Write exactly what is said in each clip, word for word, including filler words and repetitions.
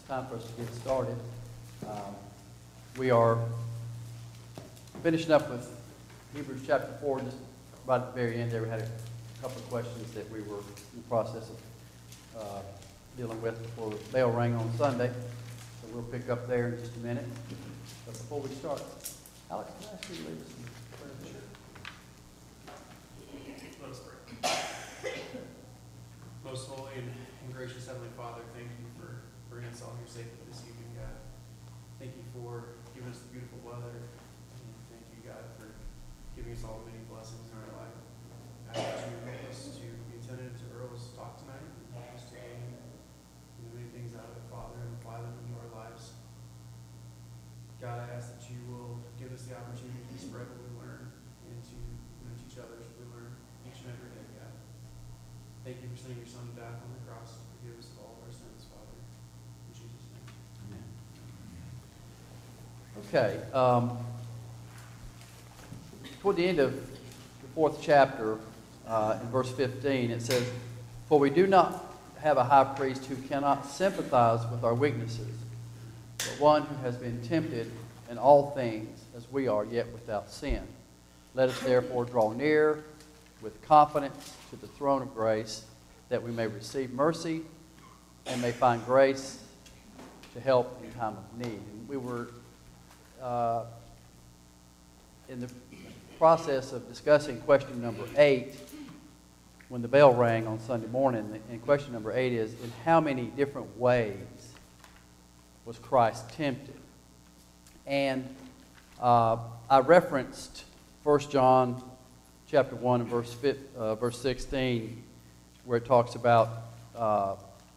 time for us to get started. Um, we are finishing up with Hebrews chapter four. Just right at the very end there, we had a couple of questions that we were in the process of uh, dealing with before the bell rang on Sunday. So we'll pick up there in just a minute. But before we start, Alex, can I ask you to lead us in prayer? Let us pray. Most holy and, and gracious Heavenly Father, thank you for bringing us all here safely this evening, God. Thank you for giving us the beautiful weather. And thank you, God, for giving us all the many blessings in our life. I ask that you help us to be attentive to Earl's talk tonight and help us to gain the many things out of it, Father, and apply them into our lives. God, I ask that you will give us the opportunity to spread what we learn and to you know, teach others what we learn each and every day, God. Thank you for sending your Son to die on the cross to forgive us of all of our sins, Father. In Jesus' name. Amen. Okay. Um, toward the end of the fourth chapter, uh, in verse fifteen, it says, "For we do not have a high priest who cannot sympathize with our weaknesses, but one who has been tempted in all things as we are, yet without sin. Let us therefore draw near with confidence to the throne of grace, that we may receive mercy and may find grace to help in time of need." And we were uh, in the process of discussing question number eight when the bell rang on Sunday morning. And question number eight is, in how many different ways was Christ tempted? And uh, I referenced First John chapter one and verse, uh, verse sixteen, where it talks about uh,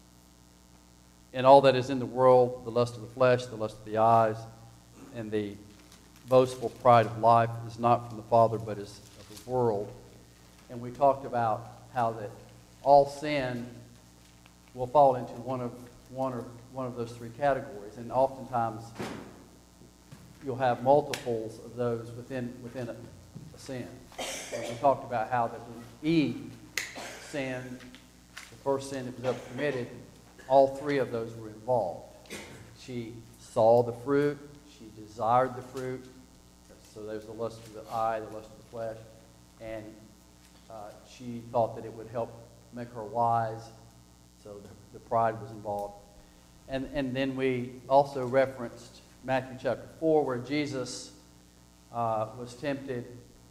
in all that is in the world, the lust of the flesh, the lust of the eyes, and the boastful pride of life is not from the Father, but is of the world. And we talked about how that all sin will fall into one of one or one of those three categories, and oftentimes you'll have multiples of those within within a, a sin. And we talked about how that when Eve sinned, the first sin that was ever committed, all three of those were involved. She saw the fruit, she desired the fruit, so there's the lust of the eye, the lust of the flesh, and uh, she thought that it would help make her wise, so the, the pride was involved. And, and then we also referenced Matthew chapter four, where Jesus uh, was tempted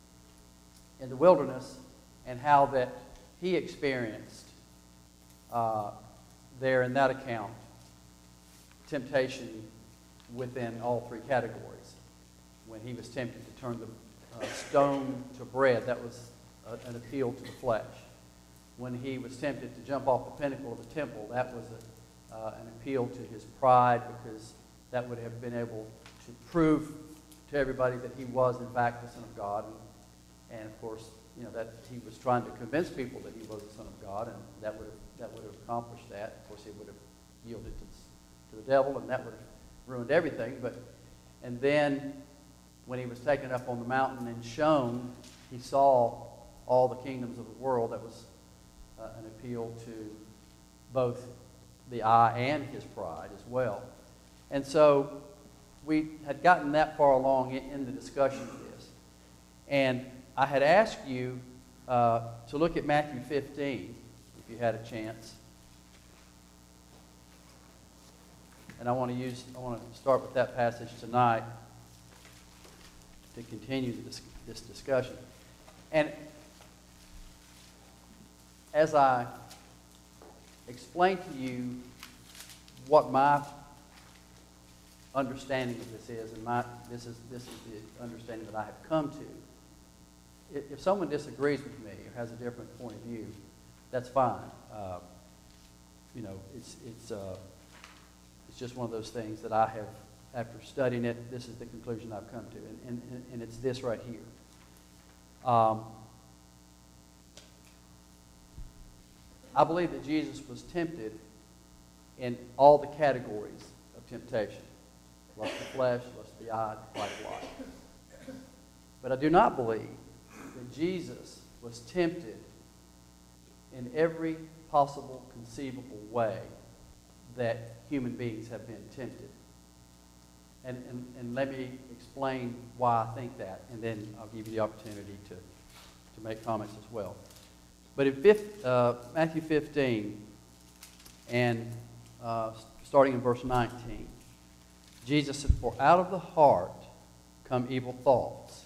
in the wilderness, and how that he experienced uh, there in that account temptation within all three categories. When he was tempted to turn the uh, stone to bread, that was a, an appeal to the flesh. When he was tempted to jump off the pinnacle of the temple, that was a, uh, an appeal to his pride, because that would have been able to prove to everybody that he was in fact the Son of God. And, and of course, you know, that he was trying to convince people that he was the Son of God, and that would have that would have accomplished that. Of course, he would have yielded to the, to the devil, and that would have ruined everything. But and then when he was taken up on the mountain and shown, he saw all the kingdoms of the world. That was uh, an appeal to both the eye and his pride as well. And so we had gotten that far along in, in the discussion of this. And I had asked you uh, to look at Matthew fifteen, if you had a chance. And I want to use, I want to start with that passage tonight to continue this, this discussion. And as I explain to you what my understanding of this is, and my this is this is the understanding that I have come to. If, if someone disagrees with me or has a different point of view, that's fine. Uh, you know, it's it's uh, it's just one of those things that I have, after studying it, this is the conclusion I've come to, and and, and it's this right here. Um, I believe that Jesus was tempted in all the categories of temptation. Lust of the flesh, lust of the eye, pride of life. But I do not believe that Jesus was tempted in every possible conceivable way that human beings have been tempted. And, and, and let me explain why I think that, and then I'll give you the opportunity to, to make comments as well. But in fifth, uh, Matthew fifteen, and uh, starting in verse nineteen, Jesus said, "For out of the heart come evil thoughts,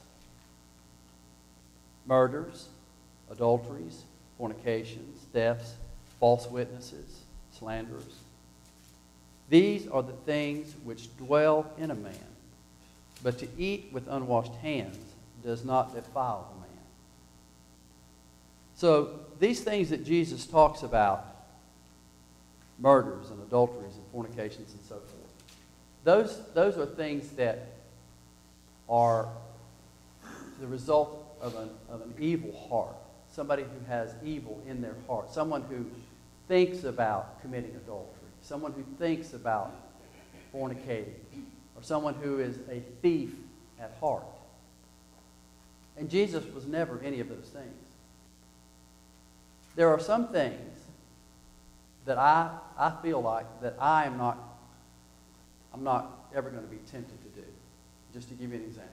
murders, adulteries, fornications, thefts, false witnesses, slanders. These are the things which dwell in a man, but to eat with unwashed hands does not defile the man." So these things that Jesus talks about, murders and adulteries and fornications and so forth, those, those are things that are the result of an, of an evil heart. Somebody who has evil in their heart. Someone who thinks about committing adultery. Someone who thinks about fornicating. Or someone who is a thief at heart. And Jesus was never any of those things. There are some things that I, I feel like that I am not, I'm not ever going to be tempted to do. Just to give you an example.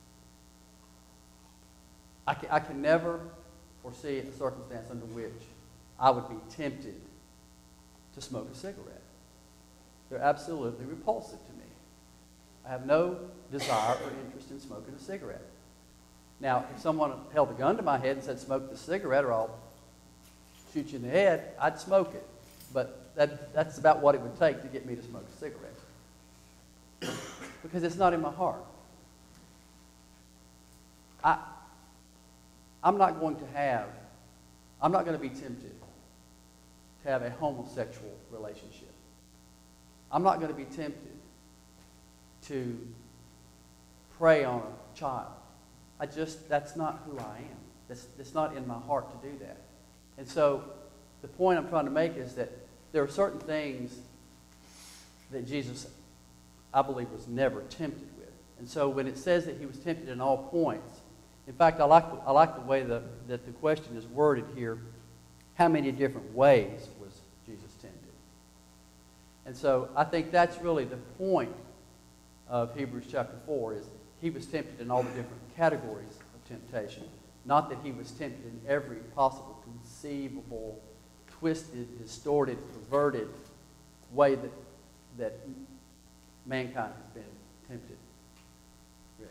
I can, I can never foresee a circumstance under which I would be tempted to smoke a cigarette. They're absolutely repulsive to me. I have no desire or interest in smoking a cigarette. Now, if someone held a gun to my head and said, "Smoke this cigarette or I'll shoot you in the head," I'd smoke it. But that, that's about what it would take to get me to smoke a cigarette. Because it's not in my heart. I, I'm not going to have, I'm not going to be tempted to have a homosexual relationship. I'm not going to be tempted to prey on a child. I just, that's not who I am. That's, that's not in my heart to do that. And so the point I'm trying to make is that there are certain things that Jesus, I believe, was never tempted with. And so when it says that he was tempted in all points, in fact, I like, I like the way the, that the question is worded here. How many different ways was Jesus tempted? And so I think that's really the point of Hebrews chapter four, is he was tempted in all the different categories of temptation. Not that he was tempted in every possible, conceivable, twisted, distorted, perverted way that, that mankind has been tempted. Rick?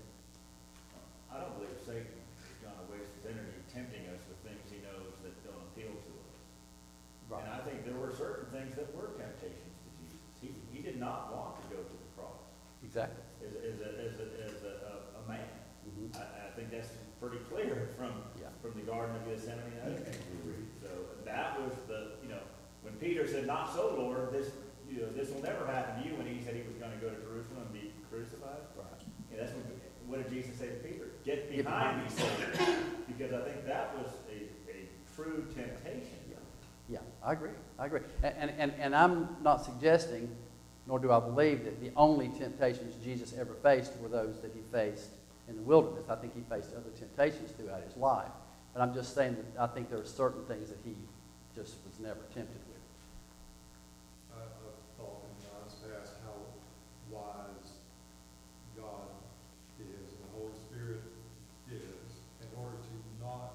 I don't believe Satan is going to waste his energy tempting us with things he knows that don't appeal to us. Right. And I think there were certain things that were temptations to Jesus. He, he did not want to go to the cross. Exactly. As, as, a, as, a, as a, a, a man. Mm-hmm. I, I think that's pretty clear from Yeah. from the Garden of Gethsemane and other things we read. So that was the, you know, when Peter said, "Not so, Lord, this, you know, this will never happen to you," when he said he was going to go to Jerusalem and be crucified. Right. Yeah, that's when, what did Jesus say to Peter? "Get Get behind behind me, Satan." Because I think that was a, a true temptation. Yeah. Yeah, I agree. I agree. And, and, and I'm not suggesting, nor do I believe, that the only temptations Jesus ever faced were those that he faced in the wilderness. I think he faced other temptations throughout his life. But I'm just saying that I think there are certain things that he just was never tempted with. I, I've thought in times past how wise God is and the Holy Spirit is in order to not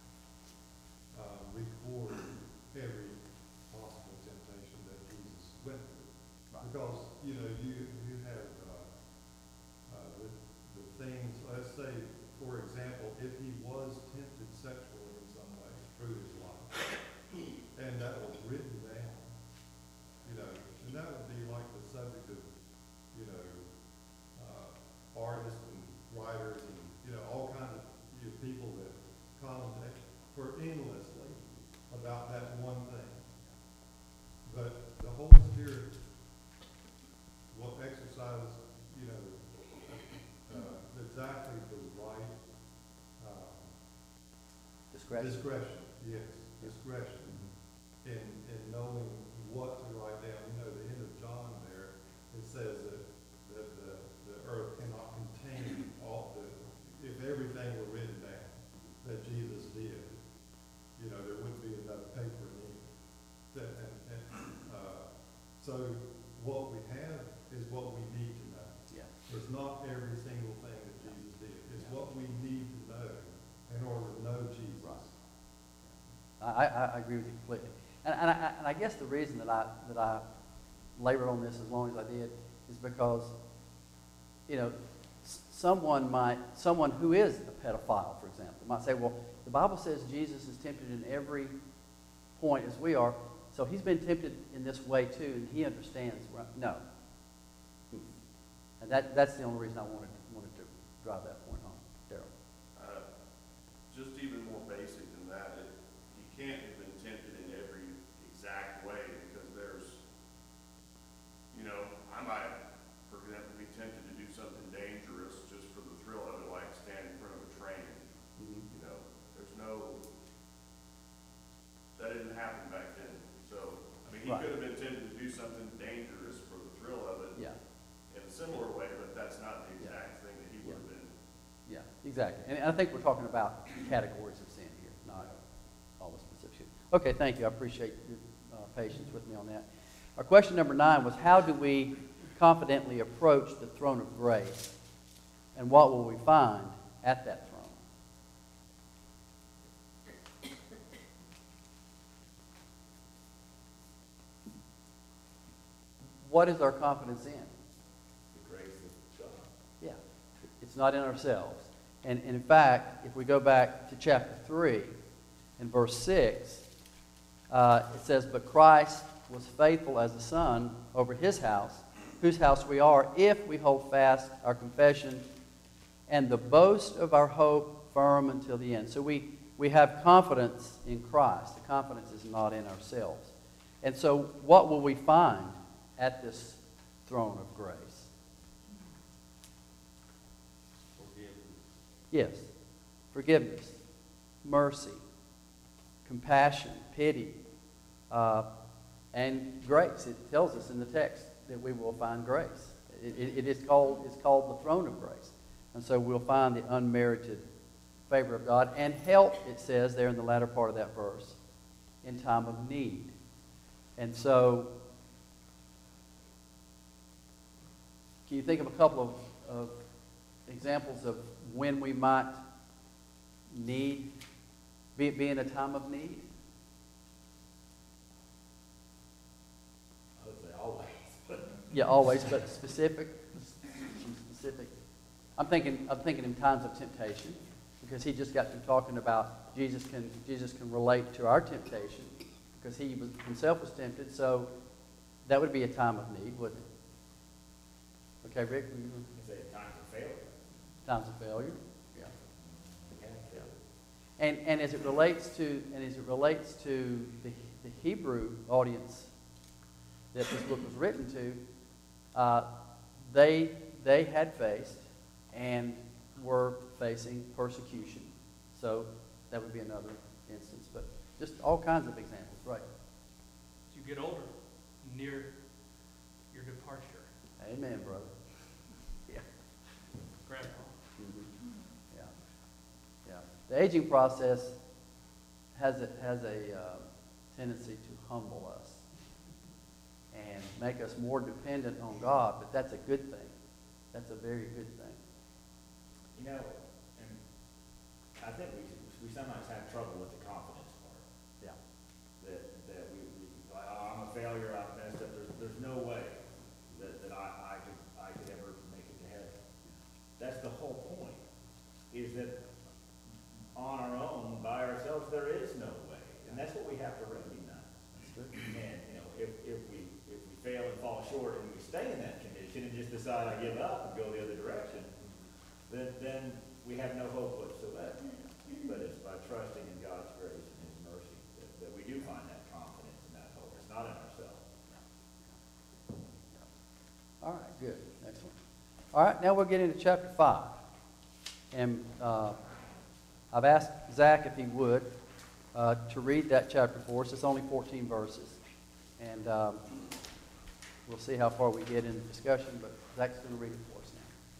uh, record every possible temptation that Jesus went through. Right. Because, you know, you, you have uh, uh, the, the things, let's say, for example, if he was tempted sexually in some way through his life, and that was written down, you know, and that would be like the subject of, you know, uh, artists and writers and, you know, all kinds of you know, people that commentate for endlessly about that one thing. But the Holy Spirit will exercise, you know, uh, exactly the right uh, Discretion. discretion, yes, discretion. In, in knowing what to write down. You know, the end of John there, it says that, that the, the earth cannot contain all the, if everything were written down that Jesus did, you know, there wouldn't be enough paper in it. That, and, and, uh, so what we have is what we need to know. Yeah. It's not every single thing that Jesus did. It's what we need to know in order to know Jesus. Right. I, I, I agree with you completely. And, and, I, and I guess the reason that I, that I labored on this as long as I did is because, you know, s- someone might, someone who is a pedophile, for example, might say, well, the Bible says Jesus is tempted in every point as we are, so he's been tempted in this way too, and he understands. Right? No. And that, that's the only reason I wanted, wanted to drive that point home. Daryl. Uh, Just even more basic than that, it, you can't have been tempted in every exact way because there's, you know, I might, for example, be tempted to do something dangerous just for the thrill of it, like stand in front of a train. Mm-hmm. You know, there's no, that didn't happen back then. So, I mean, he Right. could have been tempted to do something dangerous for the thrill of it Yeah. in a similar way, but that's not the Yeah. exact thing that he would have been. Yeah, exactly. And I think we're talking about categories of sin here, not all the specific. Okay, thank you. I appreciate your uh, patience with me on that. Our question number nine was, how do we confidently approach the throne of grace, and what will we find at that throne? What is our confidence in? The grace of God. Yeah, it's not in ourselves. And, and in fact, if we go back to chapter three, in verse six, uh, it says, "But Christ was faithful as a son over his house, whose house we are, if we hold fast our confession and the boast of our hope firm until the end." So we, we have confidence in Christ. The confidence is not in ourselves. And so what will we find at this throne of grace? Yes, forgiveness, mercy, compassion, pity, uh, and grace. It tells us in the text that we will find grace. It, it, it is called, it's called the throne of grace. And so we'll find the unmerited favor of God and help, it says there in the latter part of that verse, in time of need. And so, can you think of a couple of, of examples of when we might need, be, be in a time of need? I would say always. Yeah, always, but specific, some specific. I'm thinking, I'm thinking in times of temptation, because he just got through talking about Jesus can, Jesus can relate to our temptation, because he was, himself was tempted, so that would be a time of need, wouldn't it? Okay, Rick? were you gonna- You say times of failure. Times of failure, yeah. Yeah, failure. And, and as it relates to, and as it relates to the, the Hebrew audience that this book was written to, uh, they, they had faced and were facing persecution. So that would be another instance, but just all kinds of examples, right? As you get older, near your departure, Amen, brother. Yeah. Grandpa. Yeah. Yeah. The aging process has a, has a uh, tendency to humble us and make us more dependent on God, but that's a good thing. That's a very good thing. You know, and I think we, we sometimes have trouble with the confidence part. Yeah. That, that we, we, like, oh, I'm a failure, I've messed up, there's, there's no way that, that I, I could, I could ever make it to heaven. That's the whole point, is that on our own, by ourselves, there is no way. And that's what we have to recognize. That's good. And, you know, if, if we, if we fail and fall short and we stay in that condition and just decide I give up and go the other direction, then, then we have no hope whatsoever. But it's by trusting in God's grace and his mercy that, that we do find that confidence and that hope. It's not in ourselves. All right, good. Excellent. All right, now we'll get into chapter five. And uh, I've asked Zach if he would uh, to read that chapter for us. It's only fourteen verses. And um, we'll see how far we get in the discussion, but Zach's going to read it for us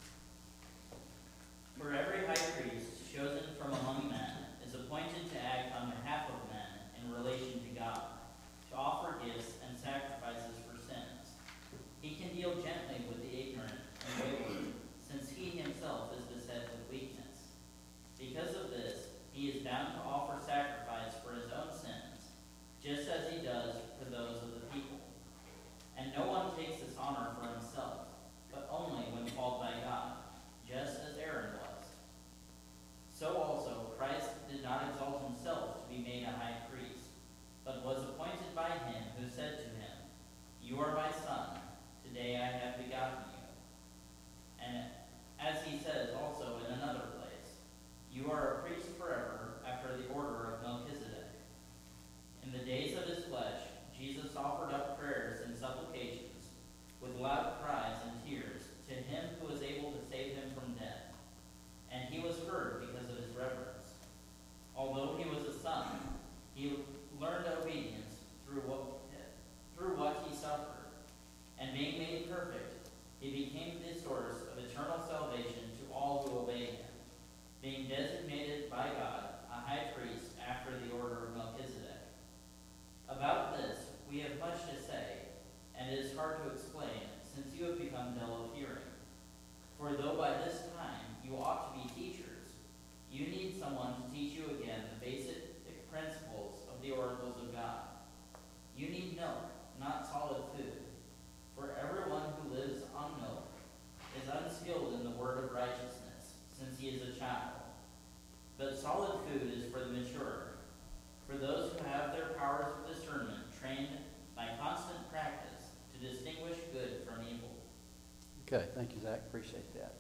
now. For every high priest chosen from among men is appointed to act on behalf of men in relation to God, to offer gifts and sacrifices for sins. He became the source of eternal salvation to all who obey him, being designated by God a high priest after the order of Melchizedek. About this we have much to say, and it is hard to explain, since you have become dull of hearing. For though by this time you ought to be teachers, you need someone to teach you again the basic principles of the oracles of God. You need milk, not solid food. For everyone who lives on milk is unskilled in the word of righteousness, since he is a child. But solid food is for the mature, for those who have their powers of discernment trained by constant practice to distinguish good from evil. Okay, thank you, Zach. Appreciate that.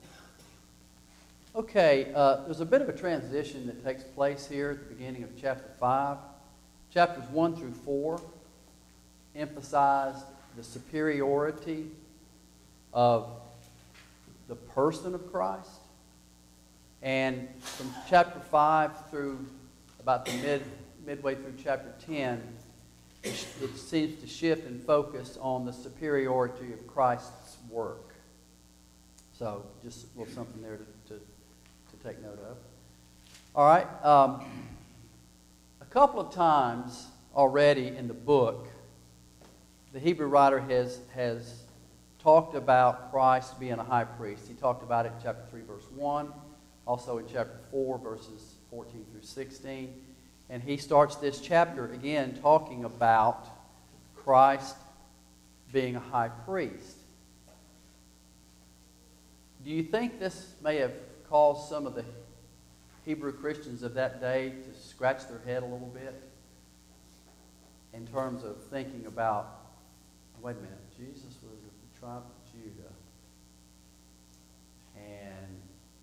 Okay, uh, there's a bit of a transition that takes place here at the beginning of chapter five. Chapters one through four emphasized the superiority of the person of Christ. And from chapter five through about the mid, midway through chapter ten, it, it seems to shift and focus on the superiority of Christ's work. So just a little something there to, to, to take note of. All right. Um, a couple of times already in the book, the Hebrew writer has, has talked about Christ being a high priest. He talked about it in chapter three, verse one, also in chapter four, verses fourteen through sixteen. And he starts this chapter again talking about Christ being a high priest. Do you think this may have caused some of the Hebrew Christians of that day to scratch their head a little bit in terms of thinking about, wait a minute, Jesus was of the tribe of Judah, and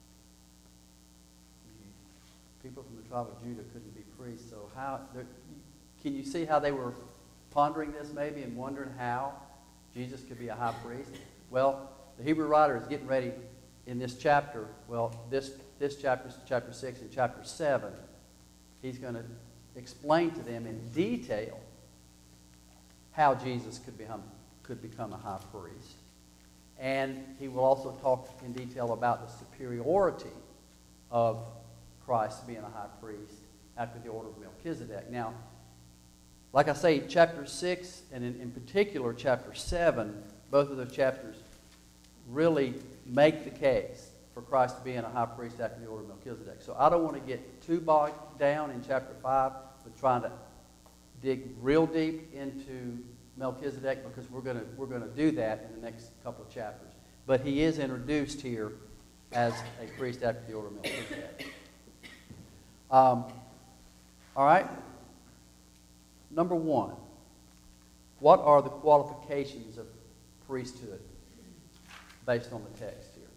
people from the tribe of Judah couldn't be priests, so how, can you see how they were pondering this maybe and wondering how Jesus could be a high priest? Well, the Hebrew writer is getting ready in this chapter, well, this, this chapter, chapter six and chapter seven, he's going to explain to them in detail how Jesus could become, could become a high priest. And he will also talk in detail about the superiority of Christ being a high priest after the order of Melchizedek. Now, like I say, chapter six, and in, in particular chapter seven, both of those chapters really make the case for Christ being a high priest after the order of Melchizedek. So I don't want to get too bogged down in chapter five with trying to dig real deep into Melchizedek, because we're going to we're going to do that in the next couple of chapters. But he is introduced here as a priest after the order of Melchizedek. Um, all right. Number one, what are the qualifications of priesthood based on the text here?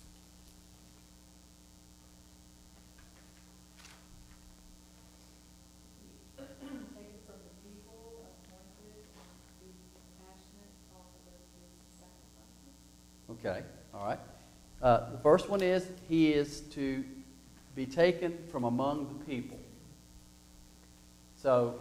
Taken from the people, appointed, and be compassionate, offer those gifts and sacrifices. Okay, all right. Uh, the first one is he is to be taken from among the people. So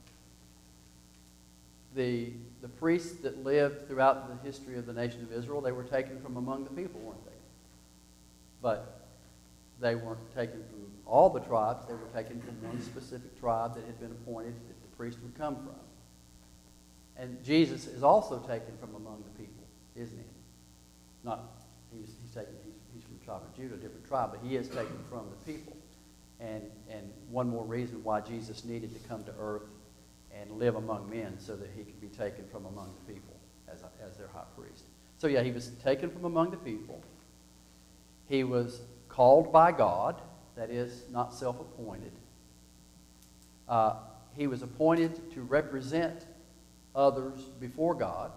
the the priests that lived throughout the history of the nation of Israel, they were taken from among the people, weren't they? But they weren't taken from all the tribes. They were taken from one specific tribe that had been appointed that the priest would come from. And Jesus is also taken from among the people, isn't he? Not he's he's taken he's, he's from the tribe of Judah, a different tribe, but he is taken from the people. And and one more reason why Jesus needed to come to earth and live among men, so that he could be taken from among the people as, a, as their high priest. So yeah, he was taken from among the people. He was called by God, that is, not self-appointed. Uh, he was appointed to represent others before God.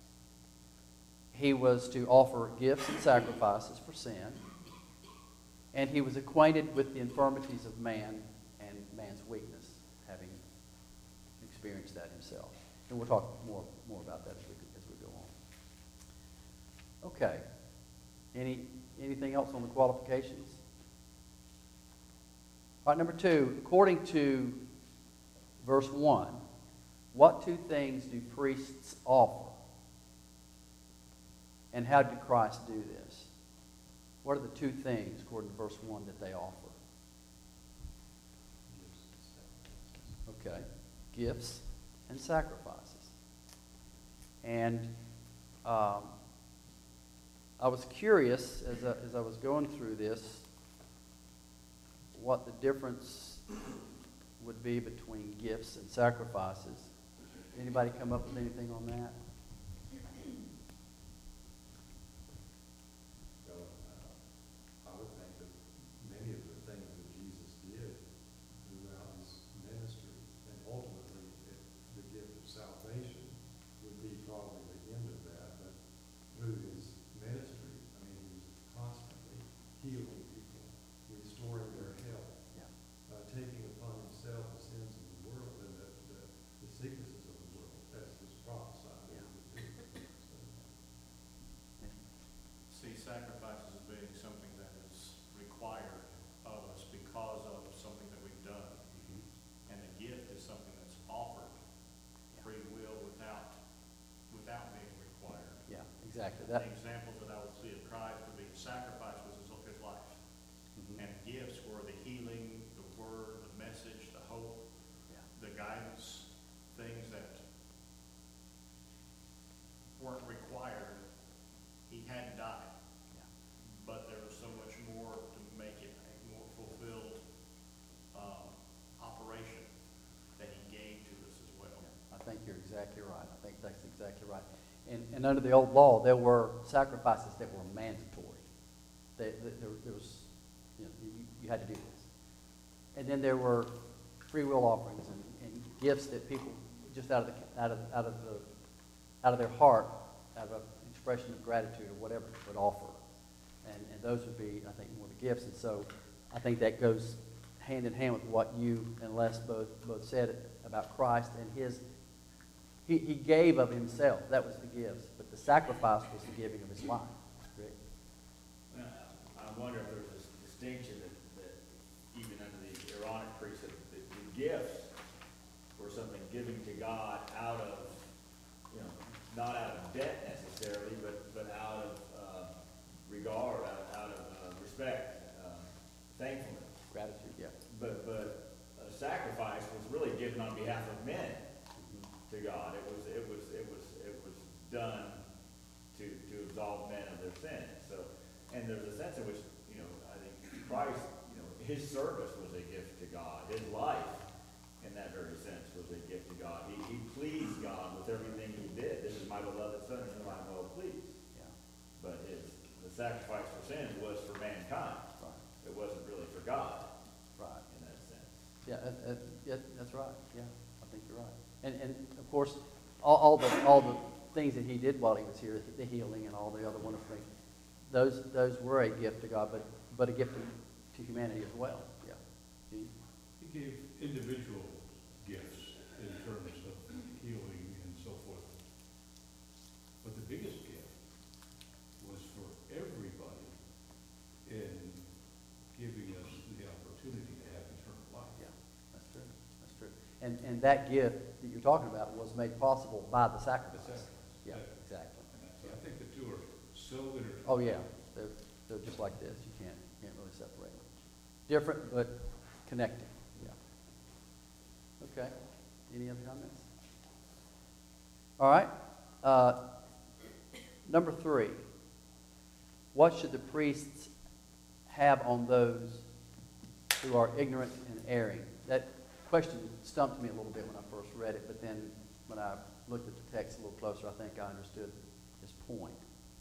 He was to offer gifts and sacrifices for sin. And he was acquainted with the infirmities of man and man's weakness, having experienced that himself. And we'll talk more, more about that as we, as we go on. Okay. Any, anything else on the qualifications? All right, number two, according to verse one, what two things do priests offer? And how did Christ do this? What are the two things, according to verse one, that they offer? Okay, gifts and sacrifices. And um, I was curious as I, as I was going through this, what the difference would be between gifts and sacrifices. Anybody come up with anything on that? So, uh, I would think that many of the things that Jesus did throughout his ministry, and ultimately it, the gift of salvation would be probably the end of that, but through his ministry, I mean, he was constantly healing people, restoring their health, Yeah. uh, taking upon himself the sins of the world and the, the, the sicknesses of the world, as was prophesied. that he would do. So, See sacrifices as being something that is required of us because of something that we've done. And a gift is something that's offered, free will without, without being required. Yeah, exactly. The That, examples that I would see of Christ would be sacrifice was his, his life. Mhm. And gifts were the healing, the word, the message, the hope, Yeah. the guidance, things that weren't required. He had died. Yeah. But there was so much more to make it a more fulfilled um, operation that he gave to us as well. I think you're exactly right. I think that's exactly right. And, and under the old law, there were sacrifices that were mandatory. They, they, there, there was, you know, you, you had to do this. And then there were free will offerings and, and gifts that people just out of the out of out of the out of their heart, out of an expression of gratitude or whatever, would offer. And and those would be, I think, more the gifts. And so, I think that goes hand in hand with what you and Les both both said about Christ and his. He, he gave of himself. That was the gifts. But the sacrifice was the giving of his life. Rick? Now, I wonder if there's this distinction that, that even under the Aaronic priesthood, the, the gifts were something given to God out of, you know, not out of debt necessarily, but, but out of uh, regard, out, out of uh, respect, uh, thankfulness. Gratitude, yeah. But, but a sacrifice was really given on behalf of men to God. It was, it was, it was, it was done to, to absolve men of their sins. So, and there's a sense in which, you know, I think Christ, you know, his service was a gift to God. His life, in that very sense, was a gift to God. He, he pleased God with everything he did. This is my beloved Son, in whom I'm well pleased. Yeah. But his, the sacrifice for sins was for mankind. Right. It wasn't really for God, Right. in that sense. Yeah, that, that, yeah, that's right. Yeah, I think you're right. And, and of course, all, all the all the things that he did while he was here, the healing and all the other wonderful things, those those were a gift to God, but but a gift to, to humanity as well. Yeah. He- He gave individual gifts in terms of healing and so forth. But the biggest gift was for everybody in giving us the opportunity to have eternal life. Yeah, that's true. That's true. And and that gift that you're talking about was made possible by the sacrifice. The sacrifice. Yeah, Yeah. exactly. So I think the two are so intertwined. Oh yeah, they're they're just like this. You can't can't really separate them. Different but connected. Yeah. Okay. Any other comments? All right. Uh, number three. What should the priests have on those who are ignorant and erring? That question stumped me a little bit when I first read it, but then when I looked at the text a little closer, I think I understood his point.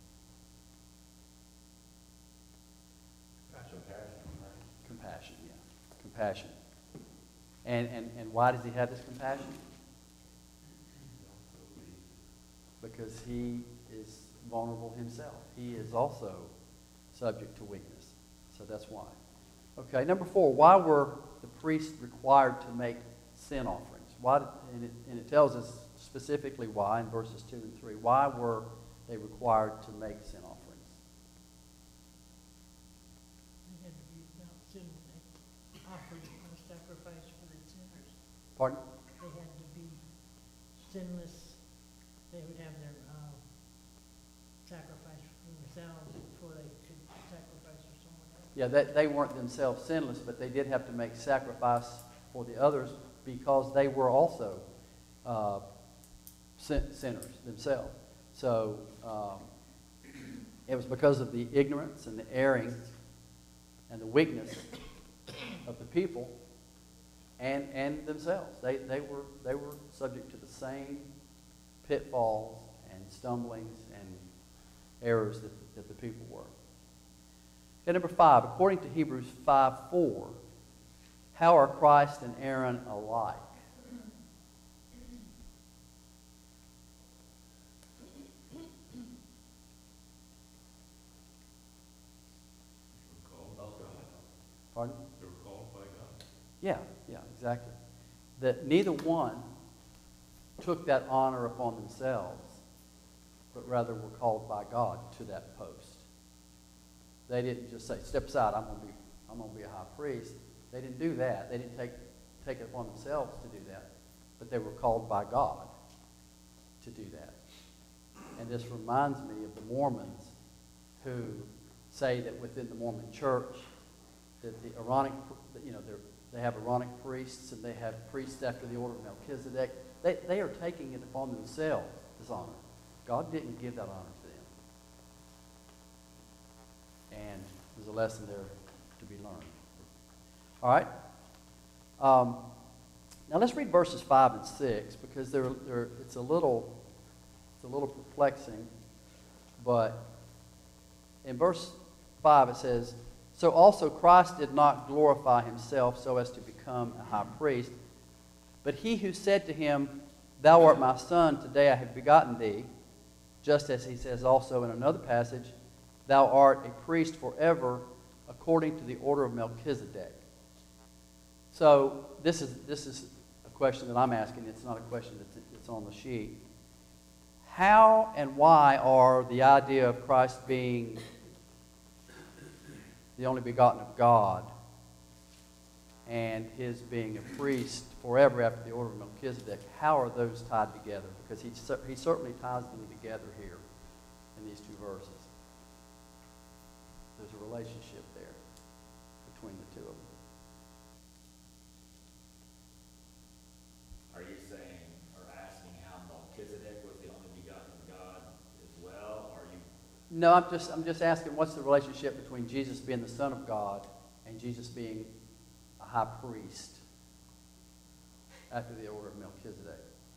Compassion, right? Compassion, yeah. Compassion. And, and, and why does he have this compassion? Because he is vulnerable himself. He is also subject to weakness. So that's why. Okay, number four, why were the priests required to make sin offerings? Why did, and, it, and it tells us specifically why in verses two and three. Why were they required to make sin offerings? They had to be without sin, they offered a sacrifice for the sinners. Pardon? They had to be sinless, they would have their, uh, sacrifice Yeah, they, they weren't themselves sinless, but they did have to make sacrifice for the others because they were also uh, sin- sinners themselves. So um, it was because of the ignorance and the erring and the weakness of the people and, and themselves. They, they, were, they were subject to the same pitfalls and stumblings and errors that, that the people were. Okay, number five, according to Hebrews five four, how are Christ and Aaron alike? Called by God. Pardon? They were called by God. Yeah, yeah, exactly. That neither one took that honor upon themselves, but rather were called by God to that post. They didn't just say, step aside, I'm going to be, I'm going to be a high priest. They didn't do that. They didn't take, take it upon themselves to do that, but they were called by God to do that. And this reminds me of the Mormons who say that within the Mormon church that the Aaronic, you know, they have Aaronic priests and they have priests after the order of Melchizedek. They, they are taking it upon themselves, this honor. God didn't give that honor to them. And there's a lesson there to be learned. All right. Um, now let's read verses five and six because they're, they're, it's a little it's a little perplexing. But in verse five it says, "So also Christ did not glorify himself so as to become a high priest, but he who said to him, 'Thou art my son, today I have begotten thee,' just as he says also in another passage, 'Thou art a priest forever according to the order of Melchizedek.'" So this is this is a question that I'm asking. It's not a question that's, that's on the sheet. How and why are the idea of Christ being the only begotten of God and his being a priest forever after the order of Melchizedek, how are those tied together? Because he, he certainly ties them together here in these two verses. There's a relationship there between the two of them. Are you saying or asking how Melchizedek was the only begotten of God as well? Are you? No, I'm just I'm just asking what's the relationship between Jesus being the Son of God and Jesus being a high priest after the order of Melchizedek?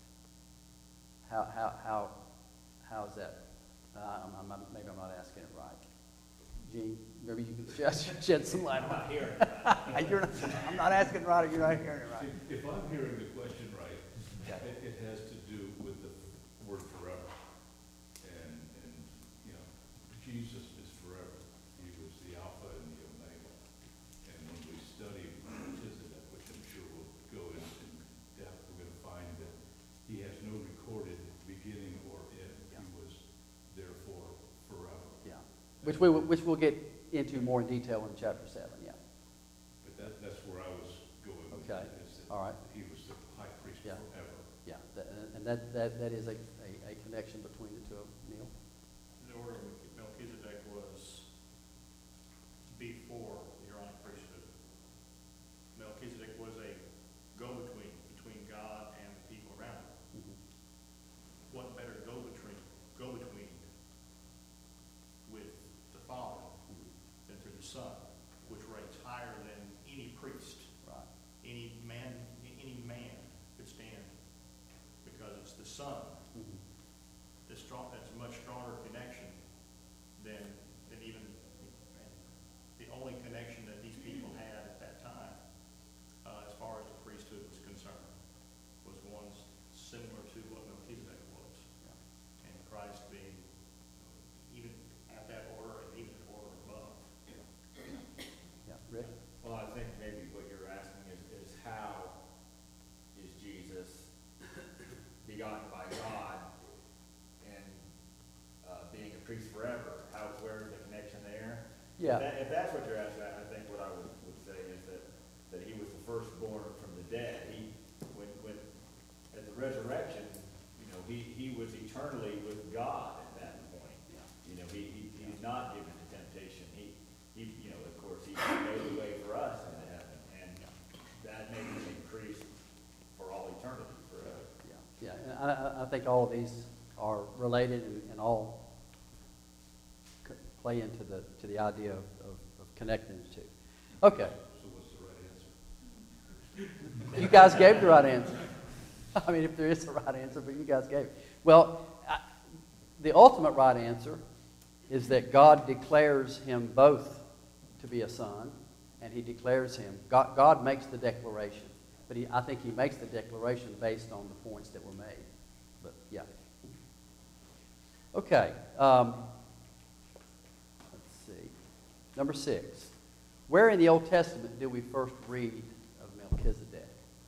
How how how how is that? Uh, I'm, I'm, maybe I'm not asking it right. Gene, maybe you can shed, shed some light I'm on not hearing it. it. You're not, I'm not asking it right, or you're not hearing it right. If if I'm hearing the question right, Okay. it, it has to do with the word forever. And, and, you know, Jesus is forever. He was the Alpha and the Omega. And when we study Melchizedek, which I'm sure we'll go into depth, we're going to find that he has no recorded beginning or end. Yeah. He was therefore forever. Yeah, which we will- which we'll get into more in detail in chapter seven. Yeah. But that, that's where I was going with Okay. it, is that All right. he was the high priest Yeah. forever. Yeah, that, and that, that, that is a, a, a connection between the two of them. Neil? The order of Melchizedek was before the Aaronic priesthood. Melchizedek was a go-between between God and the people around him. Mhm. What better go-between, go-between with the Father than through the Son, which ranks higher than any priest, Right. any man, any man could stand, because it's the Son. Mhm. It's strong, it's a much stronger connection than, than even, the only connection that these people had at that time, uh, as far as the priesthood was concerned, was one similar to what Melchizedek was. Yeah. And Christ being even at that order and even an order above. Yeah, Rick? Well, I think maybe what you're asking is, is how is Jesus begotten by God and uh, being a priest forever? How, where's the connection there? Yeah. If, that, if that's what you're asking, I think what I would, would say is that, that he was the firstborn from the dead. He, when, when, at the resurrection, you know, he, he was eternally with God at that point. You know, he, he, he's not given to temptation. He, he, you know, of course, he I, I think all of these are related and, and all c- play into the, to the idea of, of, of connecting the two. Okay. So what's the right answer? You guys gave the right answer. I mean, if there is a right answer, but you guys gave it. Well, I, the ultimate right answer is that God declares him both to be a son, and he declares him. God, God makes the declaration, but he, I think he makes the declaration based on the points that were made. But, yeah. Okay. Um, let's see. Number six. Where in the Old Testament do we first read of Melchizedek?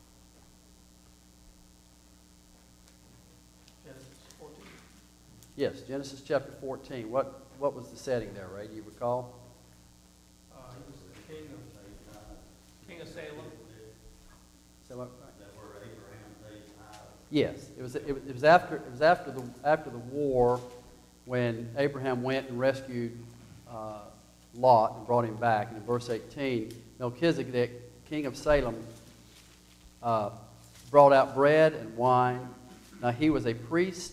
Genesis fourteen. Yes, Genesis chapter fourteen. What, what was the setting there, Ray? Do you recall? Uh, he was the king of, king of Salem. Is that what- Yes, it was. It was, it was after. It was after the after the war, when Abraham went and rescued uh, Lot and brought him back. And in verse eighteen, Melchizedek, king of Salem, uh, brought out bread and wine. Now he was a priest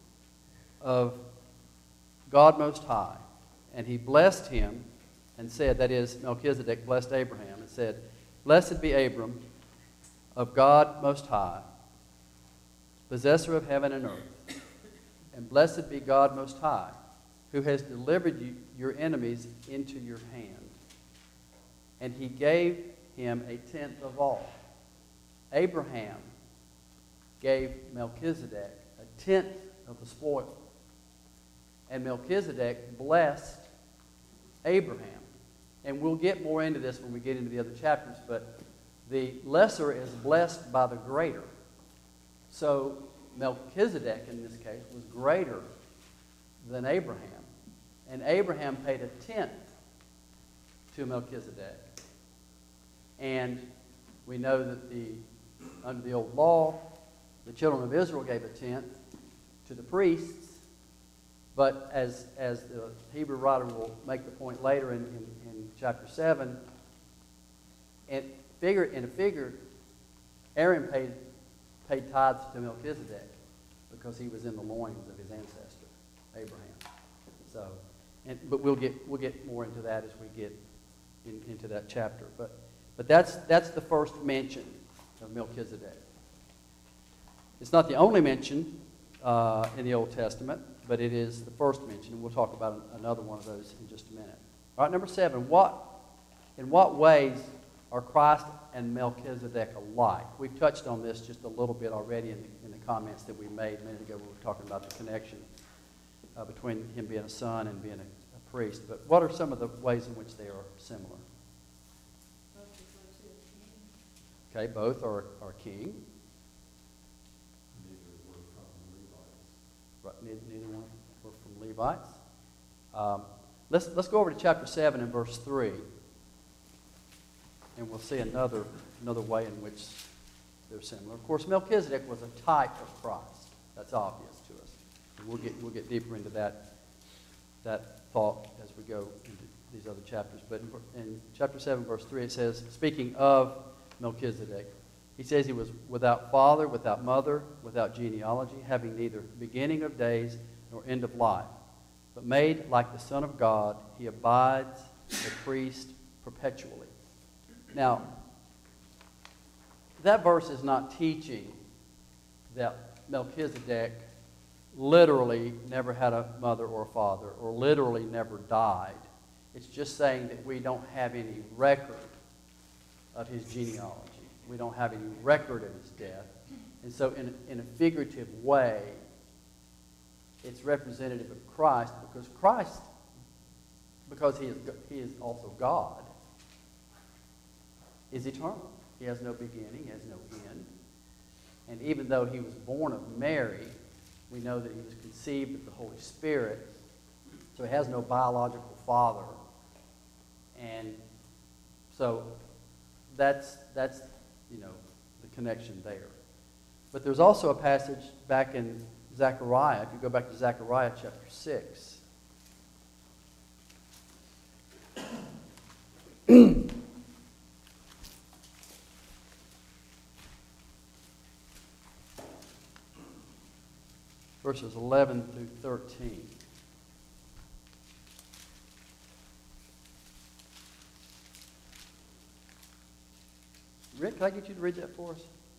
of God Most High, and he blessed him and said, that is, Melchizedek blessed Abraham and said, "Blessed be Abram of God Most High, possessor of heaven and earth, and blessed be God Most High, who has delivered you, your enemies into your hand." And he gave him a tenth of all. Abraham gave Melchizedek a tenth of the spoil. And Melchizedek blessed Abraham. And we'll get more into this when we get into the other chapters, but the lesser is blessed by the greater. So Melchizedek, in this case, was greater than Abraham. And Abraham paid a tenth to Melchizedek. And we know that the under the old law, the children of Israel gave a tenth to the priests. But as, as the Hebrew writer will make the point later in, in, in chapter seven, and figure, in a figure, Aaron paid paid tithes to Melchizedek because he was in the loins of his ancestor, Abraham. So, and, but we'll get we'll get more into that as we get in, into that chapter. But but that's that's the first mention of Melchizedek. It's not the only mention uh, in the Old Testament, but it is the first mention, and we'll talk about another one of those in just a minute. All right, number seven. What in what ways are Christ and Melchizedek alike? We've touched on this just a little bit already in the, in the comments that we made a minute ago. We were talking about the connection uh, between him being a son and being a, a priest. But what are some of the ways in which they are similar? Both refer to a king. Okay, both are, are king. Neither were from Levites. Right, neither, neither one were from Levites. Um, let's, let's go over to chapter seven and verse three. And we'll see another, another way in which they're similar. Of course, Melchizedek was a type of Christ. That's obvious to us. And we'll get, we'll get deeper into that, that thought as we go into these other chapters. But in, in chapter seven, verse three, it says, speaking of Melchizedek, he says he was without father, without mother, without genealogy, having neither beginning of days nor end of life. But made like the Son of God, he abides a priest perpetually. Now, that verse is not teaching that Melchizedek literally never had a mother or a father, or literally never died. It's just saying that we don't have any record of his genealogy. We don't have any record of his death. And so in, in a figurative way, it's representative of Christ, because Christ, because he is, he is also God, is eternal. He has no beginning, he has no end. And even though he was born of Mary, we know that he was conceived of the Holy Spirit, so he has no biological father. And so that's, that's you know, the connection there. But there's also a passage back in Zechariah, if you go back to Zechariah chapter six. verses eleven through thirteen. Rick, can I get you to read that for us?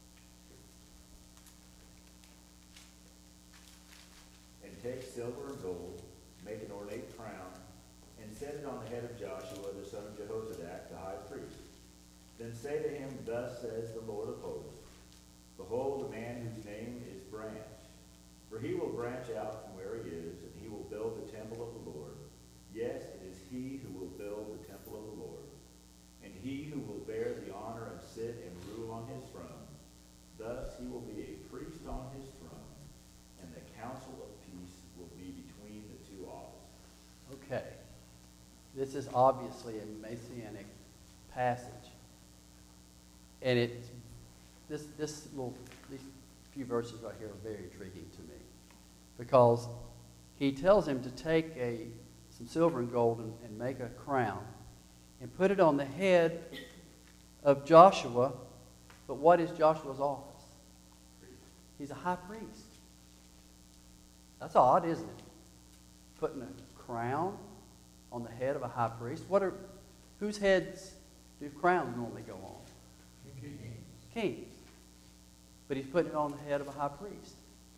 And take silver and gold, make an ornate crown, and set it on the head of Joshua the son of Jehozadak, the high priest. Then say to him, Thus says the Lord of hosts, Behold, a man whose name is Branch. For he will branch out from where he is, and he will build the temple of the Lord. Yes, it is he who will build the temple of the Lord. And he who will bear the honor and sit and rule on his throne. Thus he will be a priest on his throne, and the counsel of peace will be between the two offices. Okay. This is obviously a messianic passage. And it's this this little these few verses right here are very intriguing to me. Because he tells him to take a some silver and gold and, and make a crown and put it on the head of Joshua. But what is Joshua's office? He's a high priest. That's odd, isn't it? Putting a crown on the head of a high priest. What are whose heads do crowns normally go on? Kings. But he's putting it on the head of a high priest.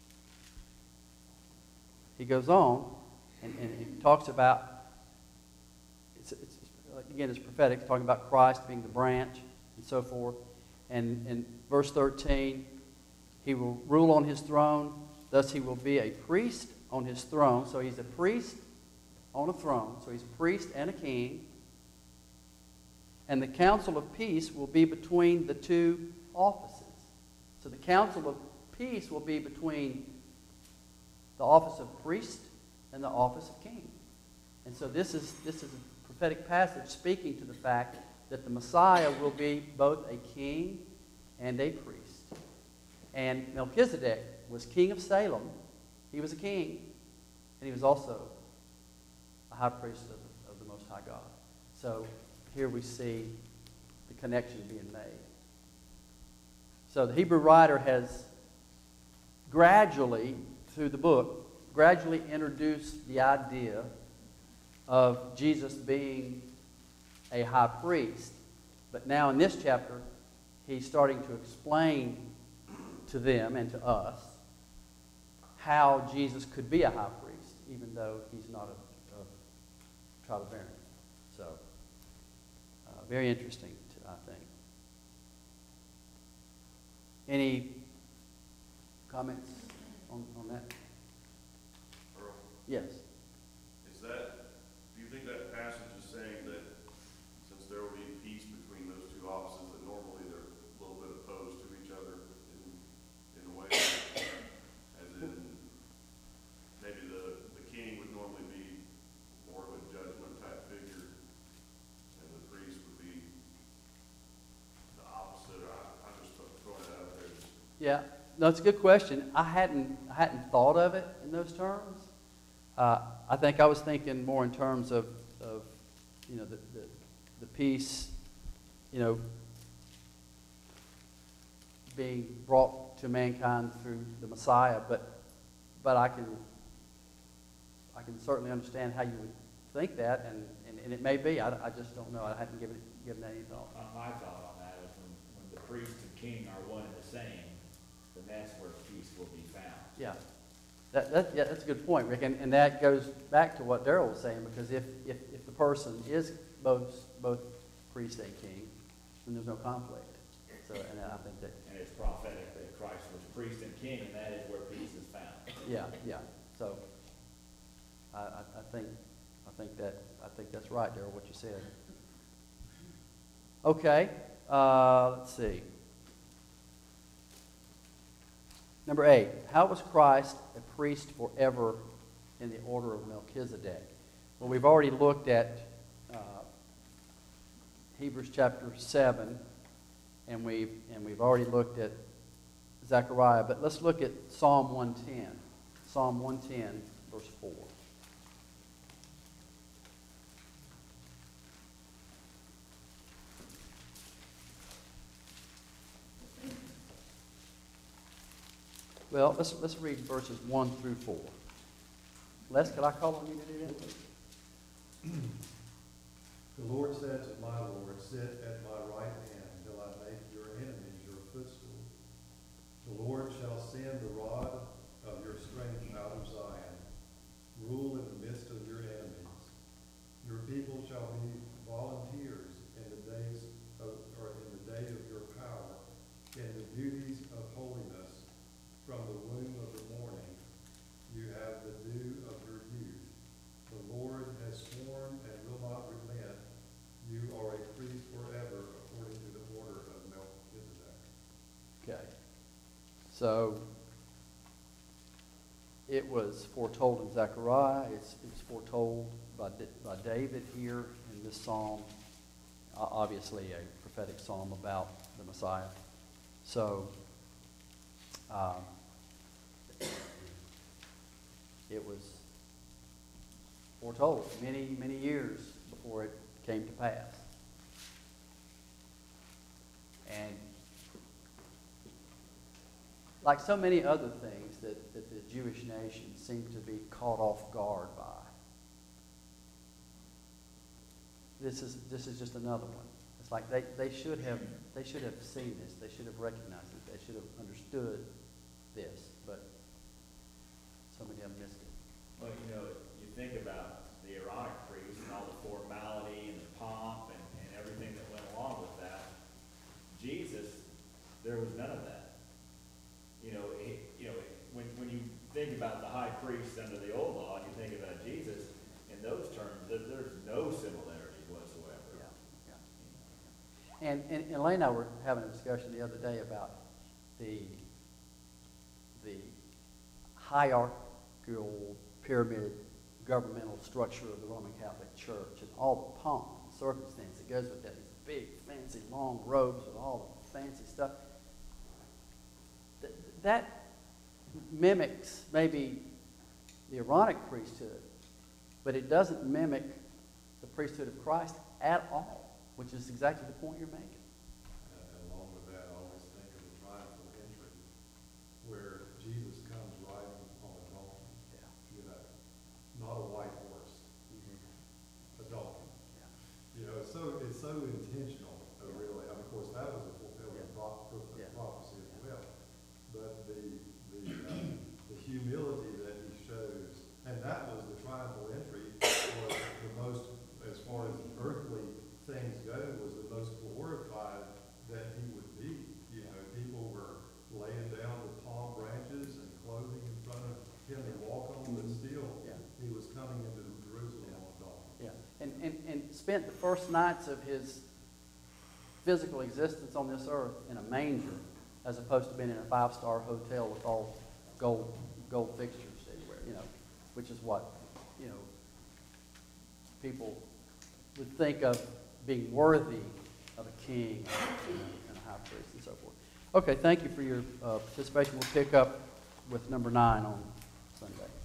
He goes on and, and he talks about, it's, it's, again, it's prophetic, talking about Christ being the branch and so forth. And in verse thirteen, he will rule on his throne, thus he will be a priest on his throne. So he's a priest on a throne. So he's a priest and a king. And the counsel of peace will be between the two offices. So the counsel of peace will be between the office of priest and the office of king. And so this is this is a prophetic passage speaking to the fact that the Messiah will be both a king and a priest. And Melchizedek was king of Salem. He was a king. And he was also a high priest of the, of the Most High God. So here we see the connection being made. So the Hebrew writer has gradually, through the book, gradually introduced the idea of Jesus being a high priest. But now in this chapter, he's starting to explain to them and to us how Jesus could be a high priest, even though he's not a, a tribe of Aaron. So, uh, very interesting, I think. Any comments on, on that? Earl, Yes. is that, do you think that passage is saying that since there will be peace between those two offices, that normally they're a little bit opposed to each other in, in a way? As in, maybe the, the king would normally be more of a judgment type figure, and the priest would be the opposite. I, I'm just throwing it out there. Yeah, no, it's a good question. I hadn't I hadn't thought of it in those terms. Uh, I think I was thinking more in terms of, of you know, the, the, the peace, you know, being brought to mankind through the Messiah. But but I can I can certainly understand how you would think that, and, and, and it may be. I, I just don't know. I hadn't given it, given that any thought. Uh, My thought on that is when, when the priest and king are one and the same, then that's where peace will be found. Yeah. That, that, yeah, that's a good point, Rick. And, and that goes back to what Darrell was saying, because if, if, if the person is both both priest and king, then there's no conflict. So, and I think that, And it's prophetic that Christ was priest and king, and that is where peace is found. yeah, yeah. So, I, I, I think, I think that, I think that's right, Darrell, what you said. Okay, uh, let's see. Number eight, how was Christ a priest forever in the order of Melchizedek? Well, we've already looked at uh, Hebrews chapter seven, and we've, and we've already looked at Zechariah, but let's look at Psalm one ten. Psalm one ten, verse four. Well, let's, let's read verses one through four. Les, could I call on you to do that? The Lord said to my Lord, sit at my right hand till I make your enemies your footstool. The Lord shall send the rod of your strength out of Zion, rule in the midst of your enemies. Your people shall be volunteers in the days of, or in the day of your power, in the beauties of holiness. From the womb of the morning, you have the dew of your youth. The Lord has sworn and will not relent. You are a priest forever, according to the order of Melchizedek. Okay. So, it was foretold in Zechariah. It's, it's foretold by, by David here in this psalm. Uh, obviously, a prophetic psalm about the Messiah. So, um, it was foretold many, many years before it came to pass. And like so many other things that, that the Jewish nation seemed to be caught off guard by, this is this is just another one. It's like they, they should have they should have seen this. They should have recognized it. They should have understood this. But so many of them missed it. Well, you know, you think about the Aaronic priest and all the formality and the pomp and, and everything that went along with that. Jesus, there was none of that. You know, he, you know, when, when you think about the high priest under the old law, and you think about Jesus, in those terms, there, there's no similarity whatsoever. Yeah, yeah. And, and Elaine and I were having a discussion the other day about the the hierarchical pyramid governmental structure of the Roman Catholic Church and all the pomp and circumstance that goes with that. These big, fancy, long robes with all the fancy stuff. Th- that mimics maybe the Aaronic priesthood, but it doesn't mimic the priesthood of Christ at all, which is exactly the point you're making. And along with that, I always think of the triumphal entry, where Jesus comes riding on a donkey. Yeah. You know, not a white horse, a donkey. Yeah. You know, it's so it's so intentional, uh, really. I mean, of course, that was a fulfillment of pro- pro- Yeah. prophecy as well. But the the uh, the humility that he shows, and that was the triumphal entry, was the most, as far as earthly things go, was the most glorified that he would be. You know, people were laying down the palm branches and clothing in front of him to walk on, but still, Yeah. he was coming into Jerusalem on a donkey. Yeah, and, and, and spent the first nights of his physical existence on this earth in a manger, as opposed to being in a five-star hotel with all gold gold fixtures everywhere, you know, which is what, you know, people would think of being worthy of a king and a, and a high priest and so forth. Okay, thank you for your uh, participation. We'll pick up with number nine on Sunday.